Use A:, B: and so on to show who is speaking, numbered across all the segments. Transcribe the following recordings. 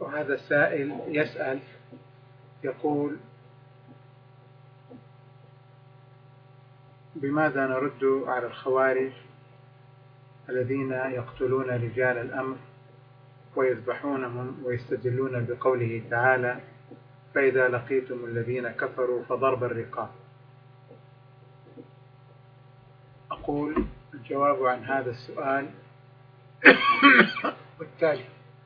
A: وهذا سائل يسأل يقول: بماذا نرد على الخوارج الذين يقتلون رجال الأمر ويذبحونهم ويستدلون بقوله تعالى: فإذا لقيتم الذين كفروا فضرب الرقاب؟ أقول الجواب عن هذا السؤال والتالي: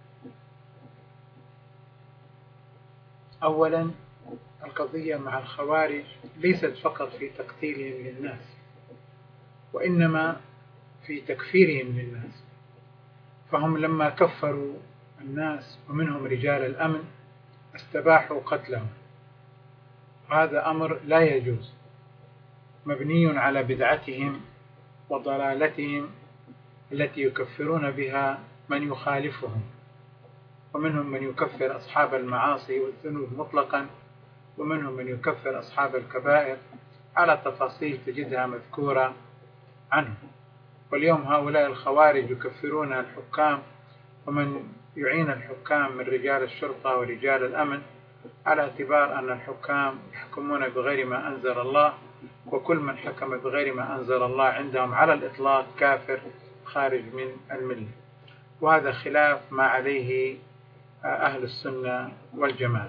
A: أولا، القضية مع الخوارج ليست فقط في تقتيلهم للناس، وإنما في تكفيرهم للناس. فهم لما كفروا الناس ومنهم رجال الأمن استباحوا قتلهم، وهذا أمر لا يجوز، مبني على بدعتهم وضلالتهم التي يكفرون بها من يخالفهم، ومنهم من يكفر أصحاب المعاصي والذنوب مطلقا، ومنهم من يكفر أصحاب الكبائر على تفاصيل تجدها مذكورة عنه. واليوم هؤلاء الخوارج يكفرون الحكام ومن يعين الحكام من رجال الشرطة ورجال الأمن، على اعتبار أن الحكام يحكمون بغير ما أنزل الله، وكل من حكم بغير ما أنزل الله عندهم على الإطلاق كافر خارج من الملة. وهذا خلاف ما عليه أهل السنة والجماعة.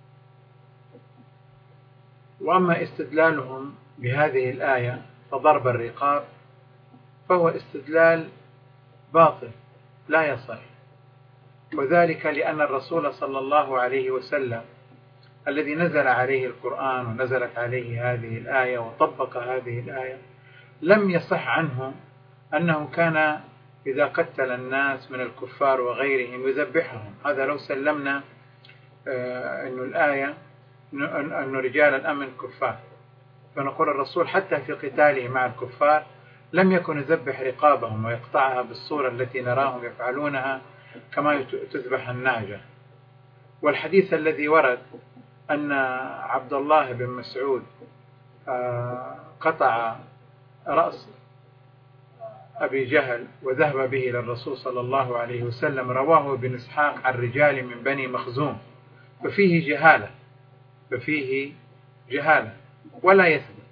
A: وأما استدلالهم بهذه الآية فضرب الرقاب فهو استدلال باطل لا يصح، وذلك لأن الرسول صلى الله عليه وسلم الذي نزل عليه القرآن ونزلت عليه هذه الآية وطبق هذه الآية لم يصح عنه أنه كان إذا قتل الناس من الكفار وغيرهم يذبحهم. هذا لو سلمنا أن الآية أن رجال الأمن كفار، فنقول الرسول حتى في قتاله مع الكفار لم يكن يذبح رقابهم ويقطعها بالصورة التي نراهم يفعلونها كما تذبح النعجة. والحديث الذي ورد أن عبد الله بن مسعود قطع رأس أبي جهل وذهب به إلى الرسول صلى الله عليه وسلم رواه ابن إسحاق عن رجال من بني مخزوم، ففيه جهالة ولا يثبت،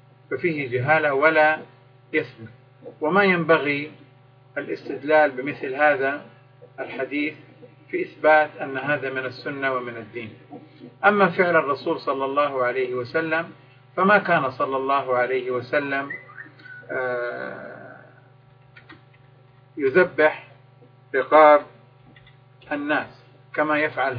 A: وما ينبغي الاستدلال بمثل هذا الحديث في إثبات أن هذا من السنة ومن الدين. أما فعل الرسول صلى الله عليه وسلم فما كان صلى الله عليه وسلم يذبح رقاب الناس كما يفعل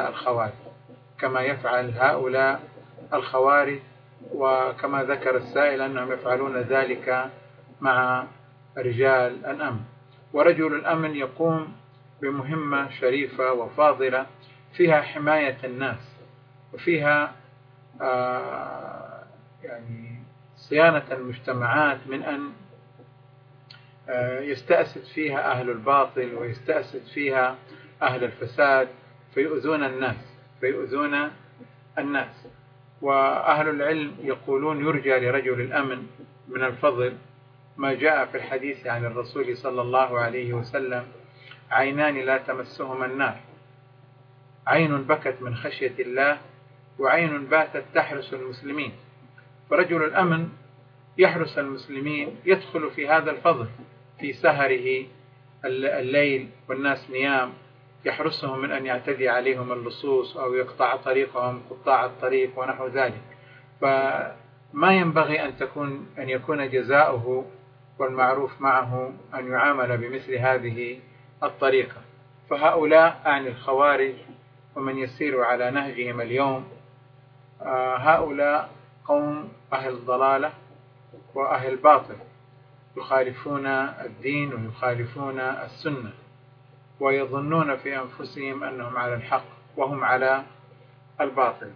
A: هؤلاء الخوارج، وكما ذكر السائل أنهم يفعلون ذلك مع رجال الأمن. ورجل الأمن يقوم بمهمة شريفة وفاضلة فيها حماية الناس، وفيها صيانة المجتمعات من أن يستأسد فيها أهل الباطل ويستأسد فيها أهل الفساد فيؤذون الناس. وأهل العلم يقولون يرجى لرجل الأمن من الفضل ما جاء في الحديث عن الرسول صلى الله عليه وسلم: عينان لا تمسهما النار، عين بكت من خشية الله وعين باتت تحرس المسلمين. فرجل الأمن يحرس المسلمين يدخل في هذا الفضل في سهره الليل والناس نيام، يحرسهم من أن يعتدي عليهم اللصوص أو يقطع طريقهم قطاع الطريق ونحو ذلك. فما ينبغي أن يكون جزاؤه والمعروف معه أن يعامل بمثل هذه الطريقة. فهؤلاء أعني الخوارج ومن يسير على نهجهم اليوم، هؤلاء قوم أهل ضلالة وأهل باطل، يخالفون الدين ويخالفون السنة، ويظنون في أنفسهم أنهم على الحق وهم على الباطل.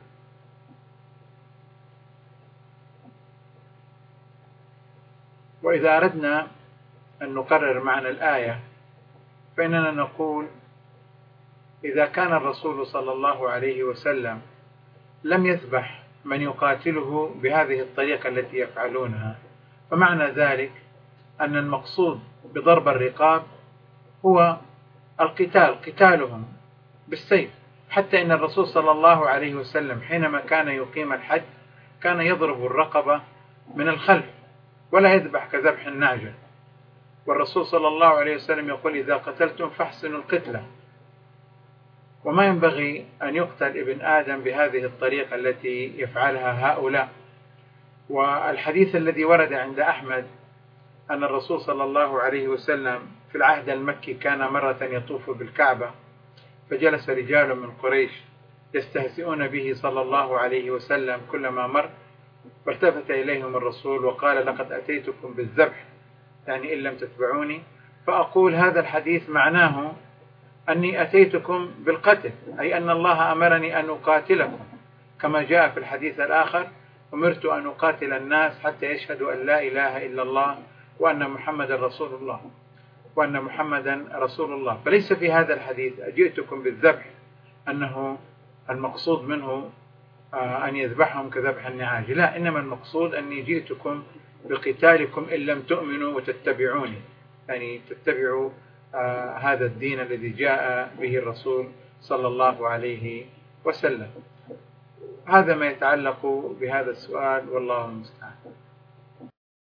A: وإذا أردنا أن نقرر معنى الآية فإننا نقول: إذا كان الرسول صلى الله عليه وسلم لم يذبح من يقاتله بهذه الطريقة التي يفعلونها، فمعنى ذلك أن المقصود بضرب الرقاب هو قتالهم بالسيف. حتى إن الرسول صلى الله عليه وسلم حينما كان يقيم الحج كان يضرب الرقبة من الخلف ولا يذبح كذبح النعجة. والرسول صلى الله عليه وسلم يقول: إذا قتلتم فاحسنوا القتلة. وما ينبغي أن يقتل ابن آدم بهذه الطريقة التي يفعلها هؤلاء. والحديث الذي ورد عند أحمد أن الرسول صلى الله عليه وسلم في العهد المكي كان مرة يطوف بالكعبة، فجلس رجال من قريش يستهزئون به صلى الله عليه وسلم كلما مر، فالتفت إليهم الرسول وقال: لقد أتيتكم بالذبح، يعني إن لم تتبعوني. فأقول هذا الحديث معناه أني أتيتكم بالقتل، أي أن الله أمرني أن أقاتلكم، كما جاء في الحديث الآخر: أمرت أن أقاتل الناس حتى يشهدوا أن لا إله إلا الله وأن محمدا رسول الله وأن محمدا رسول الله. فليس في هذا الحديث أجئتكم بالذبح أنه المقصود منه أن يذبحهم كذبح النعاج، لا، إنما المقصود أني جئتكم بقتالكم إن لم تؤمنوا وتتبعوني، يعني تتبعوا هذا الدين الذي جاء به الرسول صلى الله عليه وسلم. هذا ما يتعلق بهذا السؤال، والله المستعان.